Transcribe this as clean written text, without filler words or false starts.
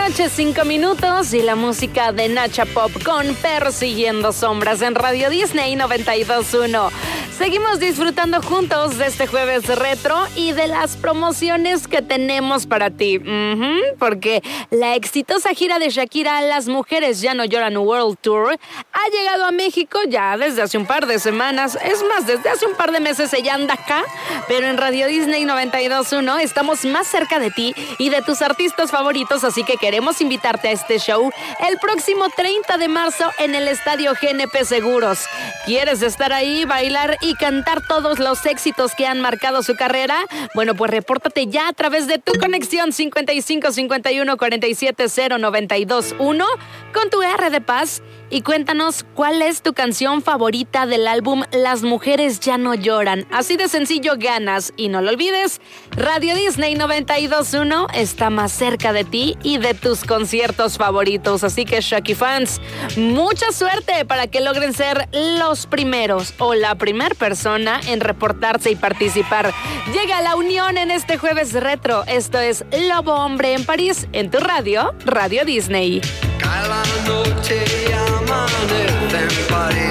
noche, 5 minutos, y la música de Nacha Pop con Persiguiendo Sombras en Radio Disney 92.1. Seguimos disfrutando juntos de este jueves retro y de las promociones que tenemos para ti. Porque la exitosa gira de Shakira, Las Mujeres Ya No Lloran World Tour, ha llegado a México ya desde hace un par de semanas. Es más, desde hace un par de meses ella anda acá, pero en Radio Disney 92.1 estamos más cerca de ti y de tus artistas favoritos, así que queremos invitarte a este show el próximo 30 de marzo en el Estadio GNP Seguros. ¿Quieres estar ahí, bailar y cantar todos los éxitos que han marcado su carrera? Bueno, pues repórtate ya a través de tu conexión 55 51 47 092 1 con tu R de Paz y cuéntanos cuál es tu canción favorita del álbum Las Mujeres Ya No Lloran. Así de sencillo ganas. Y no lo olvides, Radio Disney 92.1 está más cerca de ti y de tus conciertos favoritos. Así que, Shaki fans, mucha suerte para que logren ser los primeros o la primer persona en reportarse y participar. Llega la unión en este jueves retro. Esto es Lobo Hombre en París, en tu radio, Radio Disney. Cada noche amanece en París.